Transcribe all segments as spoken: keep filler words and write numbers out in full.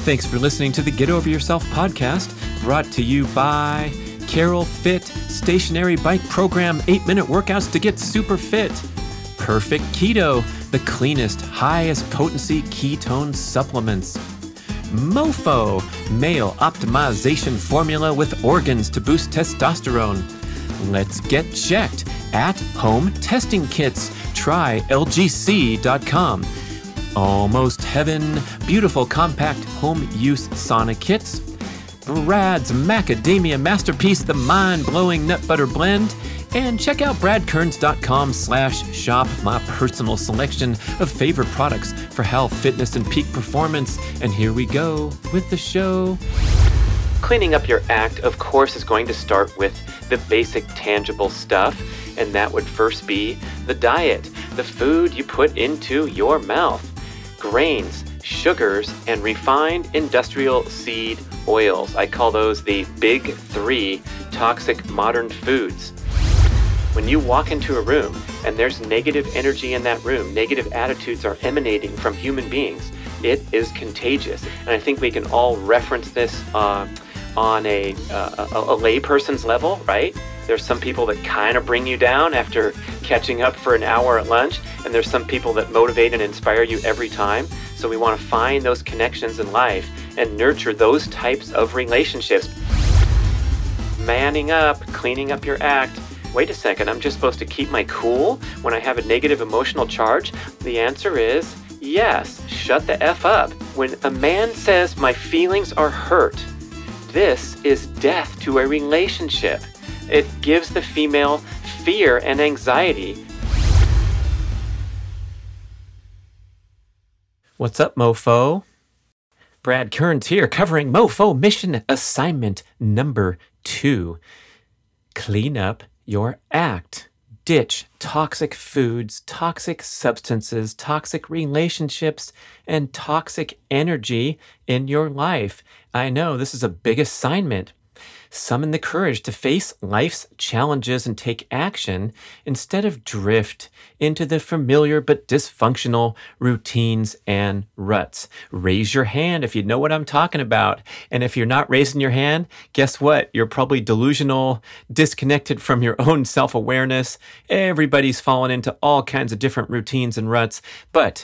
Thanks for listening to the Get Over Yourself podcast, brought to you by Carol Fit, Stationary Bike Program, eight minute workouts to get super fit. Perfect Keto, the cleanest, highest potency ketone supplements. Mofo, male optimization formula with organs to boost testosterone. Let's get checked at Home Testing Kits. Try L G C dot com. Almost Heaven, beautiful compact home use sauna kits. Brad's Macadamia Masterpiece, the mind-blowing nut butter blend. And check out brad kearns dot com slash shop, my personal selection of favorite products for health, fitness, and peak performance. And here we go with the show. Cleaning up your act, of course, is going to start with the basic tangible stuff, and that would first be the diet, the food you put into your mouth. Grains, sugars, and refined industrial seed oils. I call those the big three toxic modern foods. When you walk into a room and there's negative energy in that room, negative attitudes are emanating from human beings, it is contagious. And I think we can all reference this uh, on a, uh, a, a layperson's level, right? There's some people that kind of bring you down after catching up for an hour at lunch, and there's some people that motivate and inspire you every time. So we want to find those connections in life and nurture those types of relationships. Manning up, cleaning up your act. Wait a second, I'm just supposed to keep my cool when I have a negative emotional charge? The answer is yes. Shut the F up. When a man says my feelings are hurt, this is death to a relationship. It gives the female fear and anxiety. What's up, mofo? Brad Kearns here, covering Mofo Mission Assignment number two. Clean up your act. Ditch toxic foods, toxic substances, toxic relationships, and toxic energy in your life. I know this is a big assignment. Summon the courage to face life's challenges and take action instead of drift into the familiar but dysfunctional routines and ruts. Raise your hand if you know what I'm talking about. And if you're not raising your hand, guess what? You're probably delusional, disconnected from your own self-awareness. Everybody's fallen into all kinds of different routines and ruts. But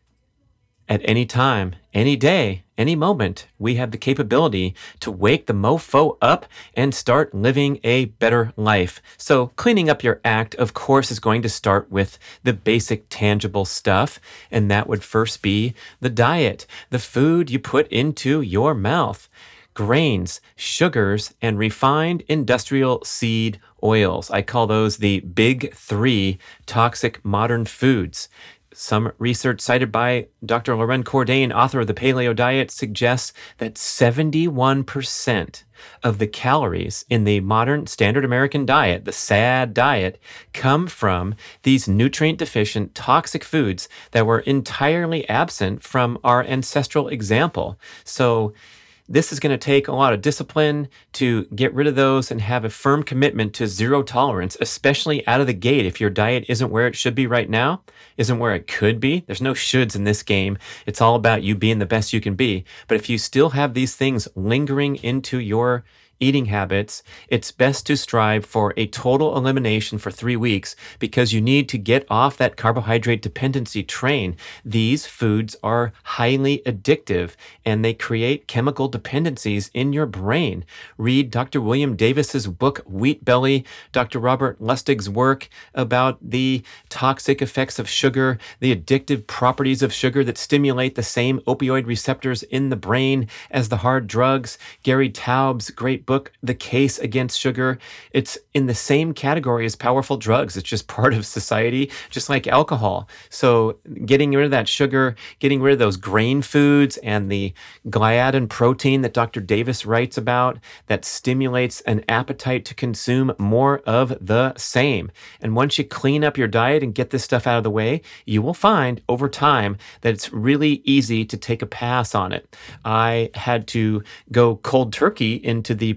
at any time, any day, any moment, we have the capability to wake the mofo up and start living a better life. So cleaning up your act, of course, is going to start with the basic tangible stuff, and that would first be the diet, the food you put into your mouth. Grains, sugars, and refined industrial seed oils. I call those the big three toxic modern foods. Some research cited by Doctor Loren Cordain, author of The Paleo Diet, suggests that seventy-one percent of the calories in the modern standard American diet, the S A D diet, come from these nutrient-deficient toxic foods that were entirely absent from our ancestral example. So this is going to take a lot of discipline to get rid of those and have a firm commitment to zero tolerance, especially out of the gate. If your diet isn't where it should be right now, isn't where it could be, there's no shoulds in this game. It's all about you being the best you can be. But if you still have these things lingering into your eating habits, it's best to strive for a total elimination for three weeks because you need to get off that carbohydrate dependency train. These foods are highly addictive and they create chemical dependencies in your brain. Read Doctor William Davis's book, Wheat Belly, Doctor Robert Lustig's work about the toxic effects of sugar, the addictive properties of sugar that stimulate the same opioid receptors in the brain as the hard drugs. Gary Taub's great book, The Case Against Sugar. It's in the same category as powerful drugs. It's just part of society, just like alcohol. So getting rid of that sugar, getting rid of those grain foods and the gliadin protein that Doctor Davis writes about that stimulates an appetite to consume more of the same. And once you clean up your diet and get this stuff out of the way, you will find over time that it's really easy to take a pass on it. I had to go cold turkey into the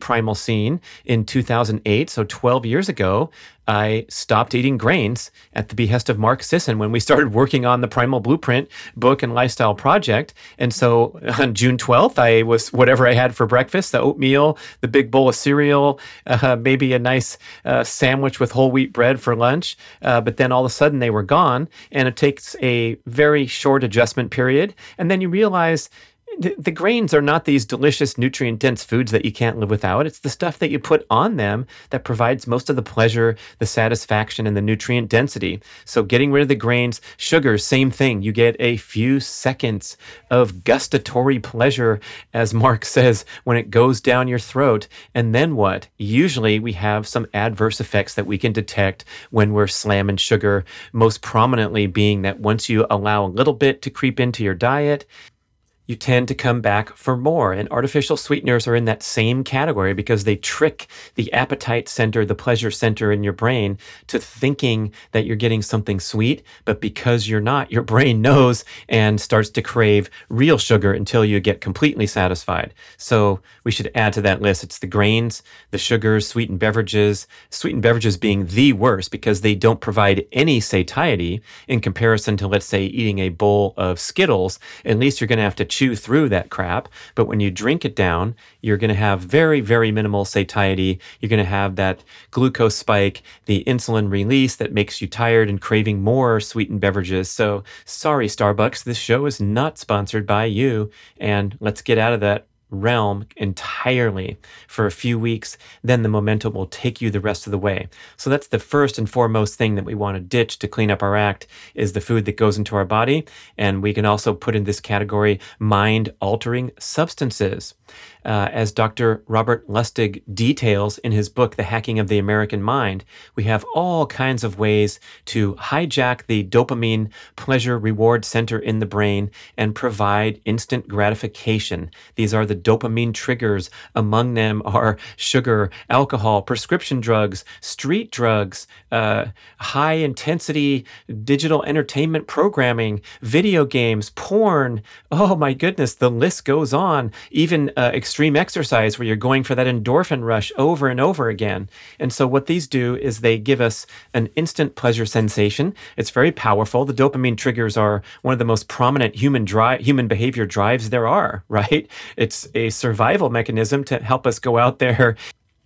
primal scene in two thousand eight, so twelve years ago, I stopped eating grains at the behest of Mark Sisson when we started working on the Primal Blueprint book and lifestyle project. And so on June twelfth, I was whatever I had for breakfast, the oatmeal, the big bowl of cereal, uh, maybe a nice uh, sandwich with whole wheat bread for lunch. Uh, but then all of a sudden they were gone, and it takes a very short adjustment period. And then you realize The, the grains are not these delicious, nutrient-dense foods that you can't live without. It's the stuff that you put on them that provides most of the pleasure, the satisfaction, and the nutrient density. So getting rid of the grains, sugar, same thing. You get a few seconds of gustatory pleasure, as Mark says, when it goes down your throat. And then what? Usually we have some adverse effects that we can detect when we're slamming sugar, most prominently being that once you allow a little bit to creep into your diet, you tend to come back for more. And artificial sweeteners are in that same category because they trick the appetite center, the pleasure center in your brain to thinking that you're getting something sweet. But because you're not, your brain knows and starts to crave real sugar until you get completely satisfied. So we should add to that list. It's the grains, the sugars, sweetened beverages, sweetened beverages being the worst because they don't provide any satiety in comparison to, let's say, eating a bowl of Skittles. At least you're going to have to chew through that crap. But when you drink it down, you're going to have very, very minimal satiety. You're going to have that glucose spike, the insulin release that makes you tired and craving more sweetened beverages. So sorry, Starbucks, this show is not sponsored by you. And let's get out of that realm entirely for a few weeks, then the momentum will take you the rest of the way. So that's the first and foremost thing that we want to ditch to clean up our act is the food that goes into our body. And we can also put in this category mind-altering substances. Uh, as Doctor Robert Lustig details in his book, The Hacking of the American Mind, we have all kinds of ways to hijack the dopamine pleasure reward center in the brain and provide instant gratification. These are the dopamine triggers. Among them are sugar, alcohol, prescription drugs, street drugs, uh, high-intensity digital entertainment programming, video games, porn. Oh my goodness, the list goes on. Even uh, extreme exercise where you're going for that endorphin rush over and over again. And so what these do is they give us an instant pleasure sensation. It's very powerful. The dopamine triggers are one of the most prominent human drive, human behavior drives there are, right? It's a survival mechanism to help us go out there,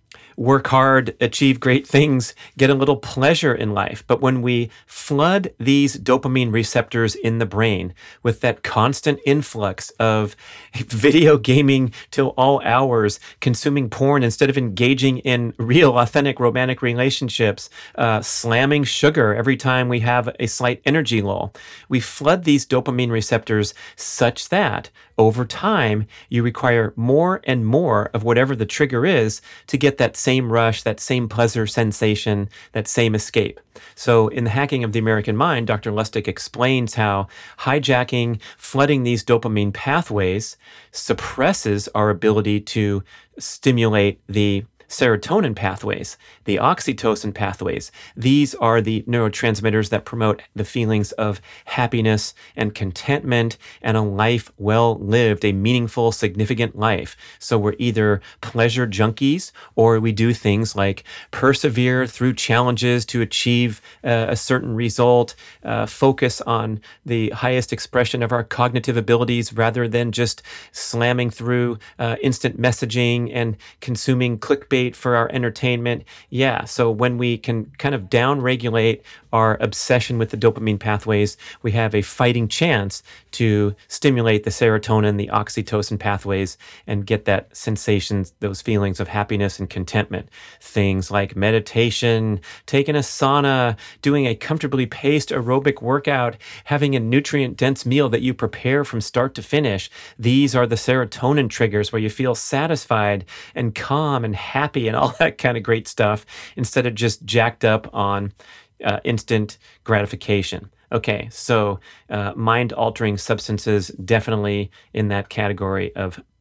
work hard, achieve great things, get a little pleasure in life. But when we flood these dopamine receptors in the brain with that constant influx of video gaming till all hours, consuming porn instead of engaging in real, authentic romantic relationships, uh, slamming sugar every time we have a slight energy lull, we flood these dopamine receptors such that over time, you require more and more of whatever the trigger is to get that same rush, that same pleasure sensation, that same escape. So in The Hacking of the American Mind, Doctor Lustig explains how hijacking, flooding these dopamine pathways suppresses our ability to stimulate the serotonin pathways, the oxytocin pathways. These are the neurotransmitters that promote the feelings of happiness and contentment and a life well lived, a meaningful, significant life. So we're either pleasure junkies or we do things like persevere through challenges to achieve uh, a certain result, uh, focus on the highest expression of our cognitive abilities rather than just slamming through uh, instant messaging and consuming clickbait for our entertainment. Yeah, so when we can kind of down-regulate our obsession with the dopamine pathways, we have a fighting chance to stimulate the serotonin, the oxytocin pathways, and get that sensations, those feelings of happiness and contentment. Things like meditation, taking a sauna, doing a comfortably paced aerobic workout, having a nutrient-dense meal that you prepare from start to finish. These are the serotonin triggers where you feel satisfied and calm and happy and all that kind of great stuff instead of just jacked up on uh, instant gratification. Okay, so uh, mind-altering substances definitely in that category of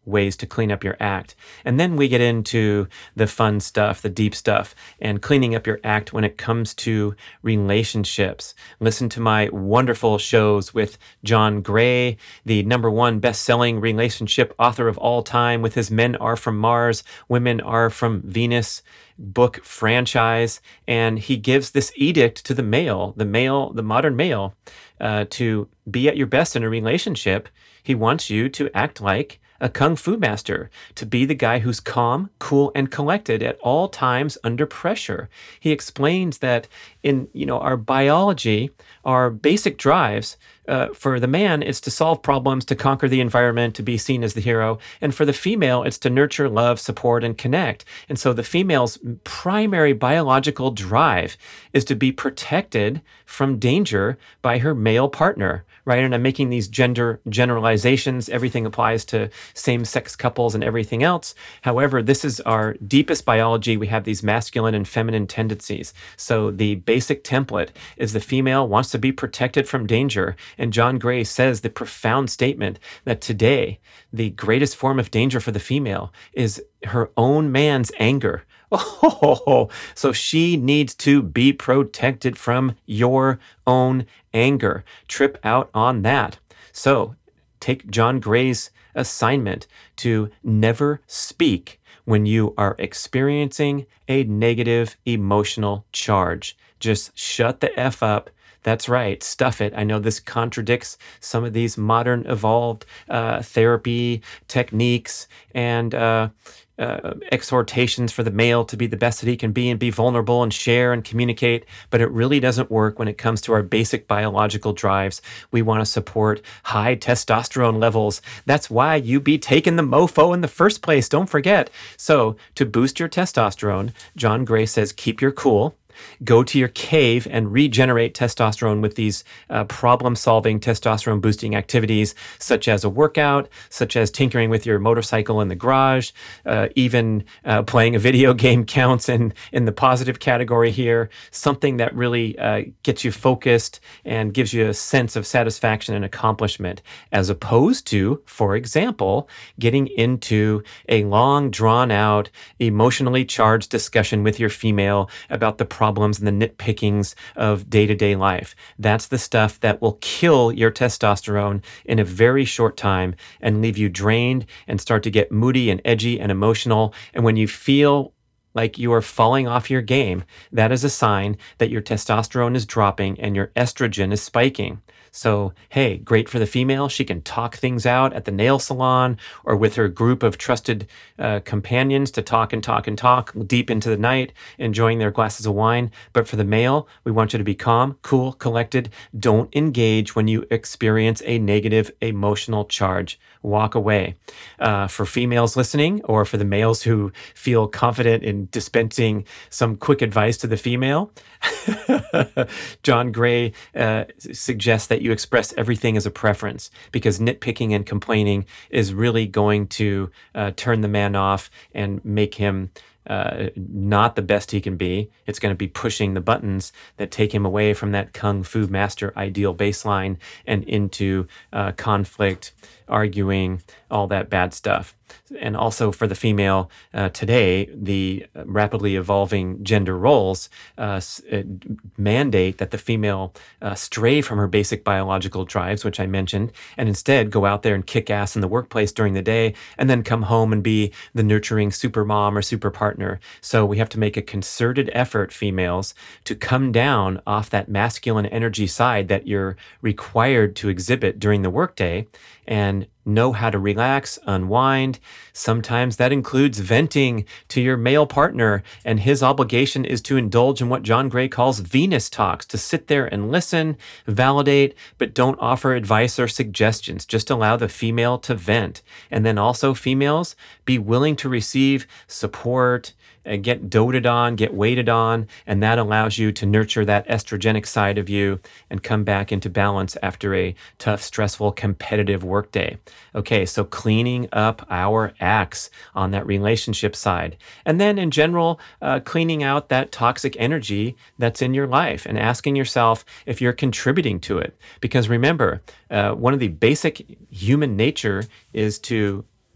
ways to clean up your act. And then we get into the fun stuff, the deep stuff, and cleaning up your act when it comes to relationships. Listen to my wonderful shows with John Gray, the number one best-selling relationship author of all time, with his Men Are From Mars, Women Are From Venus book franchise. And he gives this edict to the male, the male, the modern male, uh, to be at your best in a relationship. He wants you to act like a kung fu master, to be the guy who's calm, cool, and collected at all times under pressure. He explains that in, you know, our biology, our basic drives, uh, for the man, it's to solve problems, to conquer the environment, to be seen as the hero. And for the female, it's to nurture, love, support, and connect. And so the female's primary biological drive is to be protected from danger by her male partner, right? And I'm making these gender generalizations. Everything applies to same-sex couples and everything else. However, this is our deepest biology. We have these masculine and feminine tendencies. So the basic template is the female wants to be protected from danger. And John Gray says the profound statement that today, the greatest form of danger for the female is her own man's anger. Oh, so she needs to be protected from your own anger. Trip out on that. So take John Gray's assignment to never speak when you are experiencing a negative emotional charge. Just shut the F up. That's right. Stuff it. I know this contradicts some of these modern evolved uh, therapy techniques and uh, uh, exhortations for the male to be the best that he can be and be vulnerable and share and communicate. But it really doesn't work when it comes to our basic biological drives. We want to support high testosterone levels. That's why you be taking the mofo in the first place. Don't forget. So to boost your testosterone, John Gray says, keep your cool. Go to your cave and regenerate testosterone with these uh, problem-solving, testosterone-boosting activities, such as a workout, such as tinkering with your motorcycle in the garage, uh, even uh, playing a video game counts in, in the positive category here, something that really uh, gets you focused and gives you a sense of satisfaction and accomplishment, as opposed to, for example, getting into a long, drawn-out, emotionally charged discussion with your female about the problem problems and the nitpickings of day-to-day life. That's the stuff that will kill your testosterone in a very short time and leave you drained and start to get moody and edgy and emotional. And when you feel like you are falling off your game, that is a sign that your testosterone is dropping and your estrogen is spiking. So, hey, great for the female. She can talk things out at the nail salon or with her group of trusted uh, companions to talk and talk and talk deep into the night, enjoying their glasses of wine. But for the male, we want you to be calm, cool, collected. Don't engage when you experience a negative emotional charge. Walk away. Uh, for females listening, or for the males who feel confident in dispensing some quick advice to the female, John Gray uh, suggests that you express everything as a preference, because nitpicking and complaining is really going to uh, turn the man off and make him Uh, not the best he can be. It's going to be pushing the buttons that take him away from that kung fu master ideal baseline and into uh, conflict, arguing, all that bad stuff. And also for the female, uh, today, the rapidly evolving gender roles uh, uh, mandate that the female uh, stray from her basic biological drives, which I mentioned, and instead go out there and kick ass in the workplace during the day, and then come home and be the nurturing super mom or super partner. So we have to make a concerted effort, females, to come down off that masculine energy side that you're required to exhibit during the workday, and know how to relax, unwind. Sometimes that includes venting to your male partner, and his obligation is to indulge in what John Gray calls Venus talks, to sit there and listen, validate, but don't offer advice or suggestions. Just allow the female to vent. And then also, females, be willing to receive support, and get doted on, get waited on, and that allows you to nurture that estrogenic side of you and come back into balance after a tough, stressful, competitive workday. Okay, so cleaning up our acts on that relationship side. And then in general, uh, cleaning out that toxic energy that's in your life and asking yourself if you're contributing to it. Because remember, uh, one of the basic human nature is to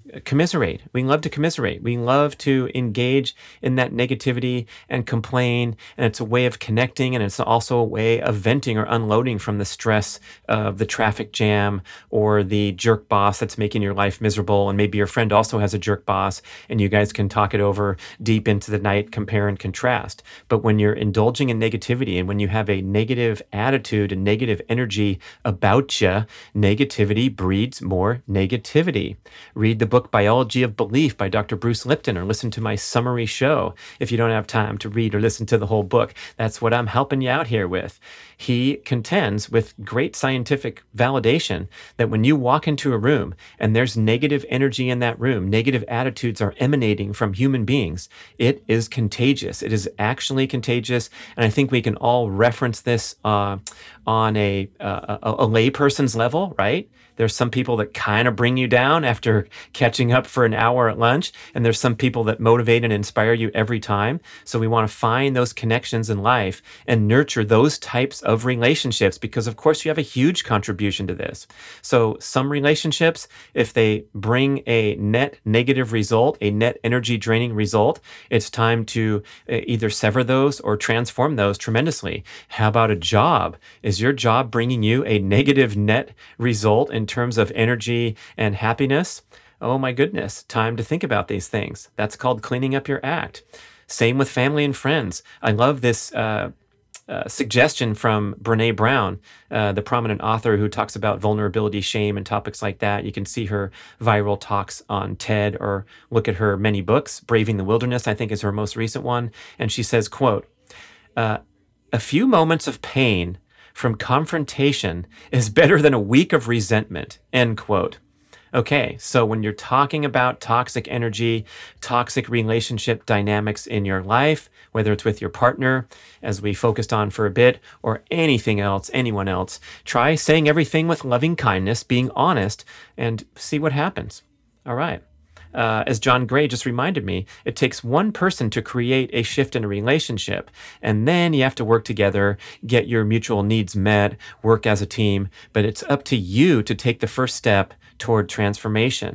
commiserate. We love to commiserate. We love to engage in that negativity and complain. And it's a way of connecting. And it's also a way of venting or unloading from the stress of the traffic jam or the jerk boss that's making your life miserable. And maybe your friend also has a jerk boss and you guys can talk it over deep into the night, compare and contrast. But when you're indulging in negativity and when you have a negative attitude and negative energy about you, negativity breeds more negativity. Read the book Biology of Belief by Doctor Bruce Lipton, or listen to my summary show if you don't have time to read or listen to the whole book. That's what I'm helping you out here with. He contends with great scientific validation that when you walk into a room and there's negative energy in that room, negative attitudes are emanating from human beings, it is contagious. It is actually contagious. And I think we can all reference this uh, on a, a, a layperson's level, right? There's some people that kind of bring you down after catching up for an hour at lunch. And there's some people that motivate and inspire you every time. So we want to find those connections in life and nurture those types of relationships because, of course, you have a huge contribution to this. So some relationships, if they bring a net negative result, a net energy draining result, it's time to either sever those or transform those tremendously. How about a job? Is your job bringing you a negative net result in terms of energy and happiness? Oh my goodness, time to think about these things. That's called cleaning up your act. Same with family and friends. I love this uh, uh, suggestion from Brené Brown, uh, the prominent author who talks about vulnerability, shame, and topics like that. You can see her viral talks on TED or look at her many books. Braving the Wilderness, I think, is her most recent one. And she says, quote, uh, a few moments of pain from confrontation is better than a week of resentment, end quote. Okay, so when you're talking about toxic energy, toxic relationship dynamics in your life, whether it's with your partner, as we focused on for a bit, or anything else, anyone else, try saying everything with loving kindness, being honest, and see what happens. All right. Uh, as John Gray just reminded me, it takes one person to create a shift in a relationship. And then you have to work together, get your mutual needs met, work as a team. But it's up to you to take the first step toward transformation.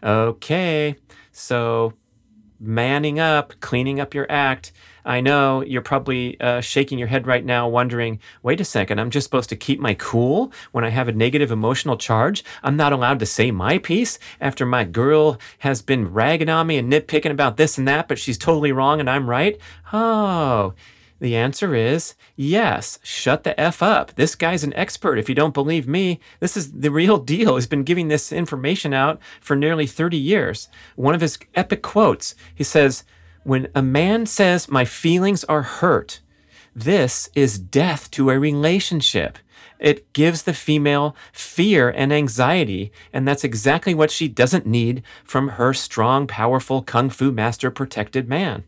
Okay, so manning up, cleaning up your act. I know you're probably uh, shaking your head right now wondering, wait a second, I'm just supposed to keep my cool when I have a negative emotional charge? I'm not allowed to say my piece after my girl has been ragging on me and nitpicking about this and that, but she's totally wrong and I'm right? Oh, the answer is yes. Shut the F up. This guy's an expert. If you don't believe me, this is the real deal. He's been giving this information out for nearly thirty years. One of his epic quotes, he says, when a man says my feelings are hurt, this is death to a relationship. It gives the female fear and anxiety, and that's exactly what she doesn't need from her strong, powerful Kung Fu master protected man.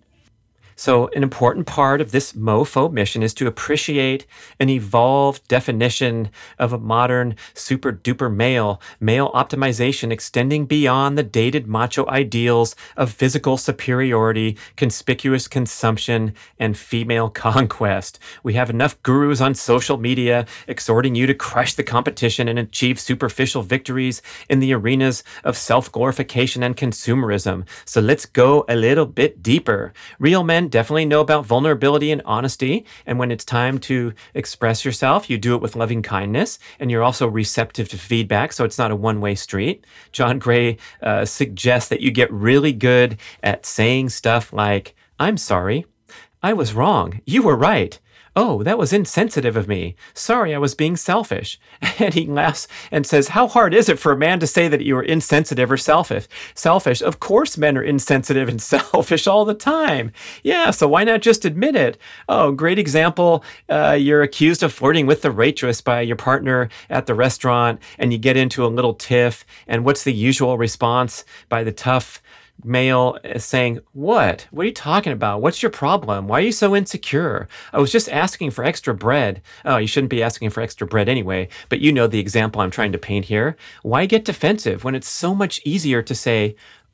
So an important part of this MoFo mission is to appreciate an evolved definition of a modern super duper male, male optimization extending beyond the dated macho ideals of physical superiority, conspicuous consumption, and female conquest. We have enough gurus on social media exhorting you to crush the competition and achieve superficial victories in the arenas of self-glorification and consumerism. So let's go a little bit deeper. Real men definitely know about vulnerability and honesty. And when it's time to express yourself, you do it with loving kindness. And you're also receptive to feedback. So it's not a one-way street. John Gray uh, suggests that you get really good at saying stuff like, I'm sorry. I was wrong. You were right. Oh, that was insensitive of me. Sorry, I was being selfish. And he laughs and says, how hard is it for a man to say that you are insensitive or selfish? Selfish. Of course men are insensitive and selfish all the time. Yeah, so why not just admit it? Oh, great example. Uh, you're accused of flirting with the waitress by your partner at the restaurant, and you get into a little tiff. And what's the usual response by the tough male saying, what? What are you talking about? What's your problem? Why are you so insecure? I was just asking for extra bread. Oh, you shouldn't be asking for extra bread anyway, but you know the example I'm trying to paint here. Why get defensive when it's so much easier to say,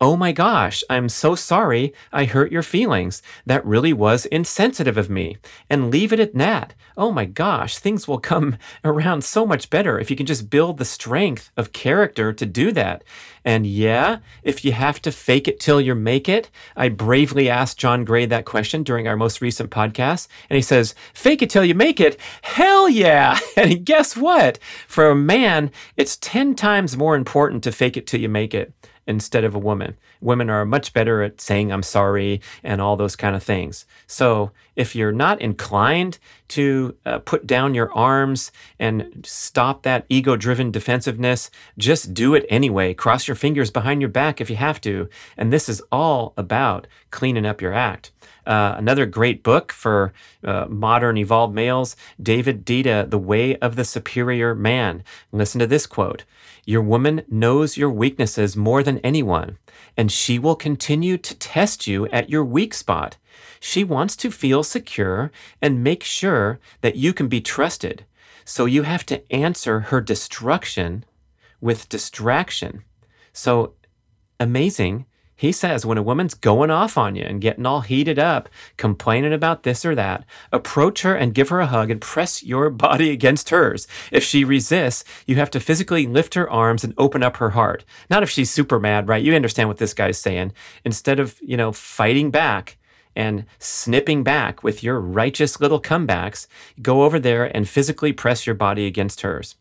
oh my gosh, I'm so sorry I hurt your feelings. That really was insensitive of me. And leave it at that. Oh my gosh, things will come around so much better if you can just build the strength of character to do that. And yeah, if you have to fake it till you make it, I bravely asked John Gray that question during our most recent podcast. And he says, fake it till you make it? Hell yeah. And guess what? For a man, it's ten times more important to fake it till you make it instead of a woman. Women are much better at saying I'm sorry and all those kind of things. So if you're not inclined to uh, put down your arms and stop that ego-driven defensiveness, just do it anyway. Cross your fingers behind your back if you have to. And this is all about cleaning up your act. Uh, another great book for uh, modern evolved males, David Deida, The Way of the Superior Man. Listen to this quote. Your woman knows your weaknesses more than anyone, and she will continue to test you at your weak spot. She wants to feel secure and make sure that you can be trusted. So you have to answer her destruction with distraction. So amazing. He says when a woman's going off on you and getting all heated up, complaining about this or that, approach her and give her a hug and press your body against hers. If she resists, you have to physically lift her arms and open up her heart. Not if she's super mad, right? You understand what this guy's saying. Instead of, you know, fighting back and snipping back with your righteous little comebacks, go over there and physically press your body against hers.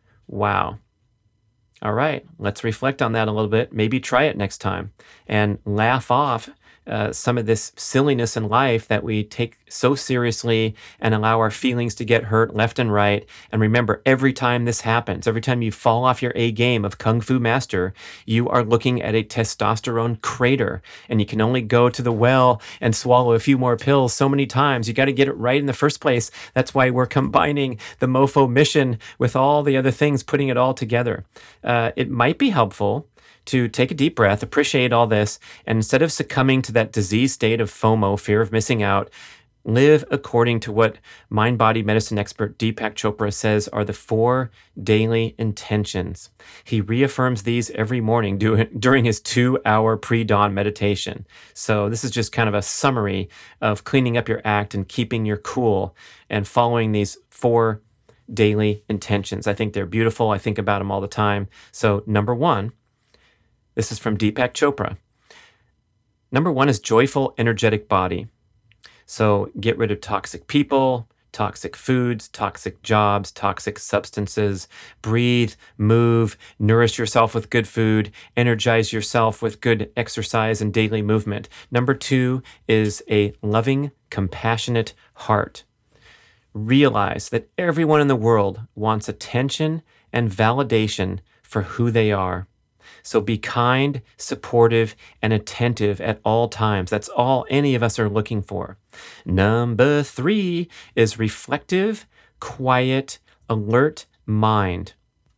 Wow. All right, let's reflect on that a little bit. Maybe try it next time and laugh off uh, some of this silliness in life that we take so seriously and allow our feelings to get hurt left and right. And remember, every time this happens, every time you fall off your A game of Kung Fu Master, you are looking at a testosterone crater, and you can only go to the well and swallow a few more pills so many times. You got to get it right in the first place. That's why we're combining the MoFo mission with all the other things, putting it all together. Uh, it might be helpful to take a deep breath, appreciate all this, and instead of succumbing to that disease state of FOMO, fear of missing out, live according to what mind-body medicine expert Deepak Chopra says are the four daily intentions. He reaffirms these every morning do, during his two-hour pre-dawn meditation. So this is just kind of a summary of cleaning up your act and keeping your cool and following these four daily intentions. I think they're beautiful. I think about them all the time. So number one, this is from Deepak Chopra. Number one is joyful, energetic body. So get rid of toxic people, toxic foods, toxic jobs, toxic substances. Breathe, move, nourish yourself with good food, energize yourself with good exercise and daily movement. Number two is a loving, compassionate heart. Realize that everyone in the world wants attention and validation for who they are. So be kind, supportive, and attentive at all times. That's all any of us are looking for. Number three is reflective, quiet, alert mind.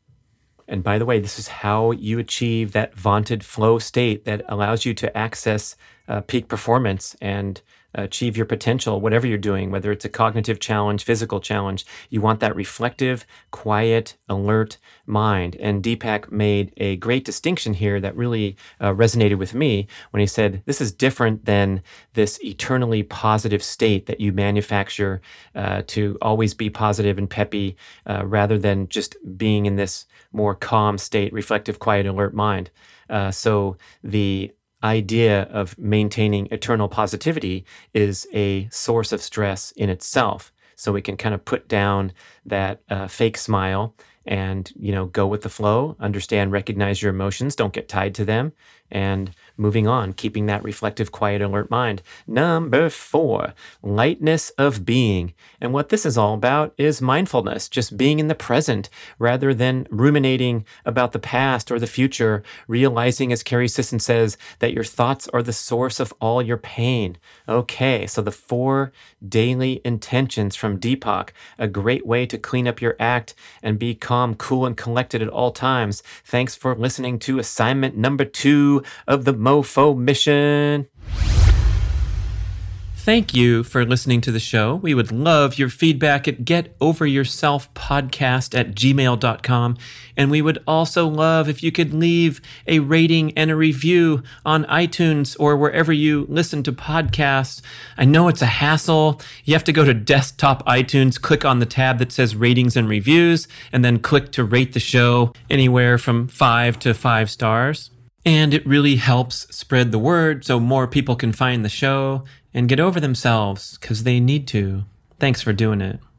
And by the way, this is how you achieve that vaunted flow state that allows you to access uh, peak performance and achieve your potential, whatever you're doing, whether it's a cognitive challenge, physical challenge. You want that reflective, quiet, alert mind. And Deepak made a great distinction here that really uh, resonated with me when he said, this is different than this eternally positive state that you manufacture uh, to always be positive and peppy, uh, rather than just being in this more calm state, reflective, quiet, alert mind. Uh, so the idea of maintaining eternal positivity is a source of stress in itself. So we can kind of put down that uh, fake smile and, you know, go with the flow, understand, recognize your emotions, don't get tied to them, and moving on, keeping that reflective, quiet, alert mind. Number four, lightness of being. And what this is all about is mindfulness, just being in the present rather than ruminating about the past or the future, realizing, as Carrie Sisson says, that your thoughts are the source of all your pain. Okay, so the four daily intentions from Deepak, a great way to clean up your act and be calm, cool, and collected at all times. Thanks for listening to assignment number two of the MoFo mission. Thank you for listening to the show. We would love your feedback at getoveryourselfpodcast at gmail dot com. And we would also love if you could leave a rating and a review on iTunes or wherever you listen to podcasts. I know it's a hassle. You have to go to desktop iTunes, click on the tab that says ratings and reviews, and then click to rate the show anywhere from five to five stars. And it really helps spread the word so more people can find the show and get over themselves because they need to. Thanks for doing it.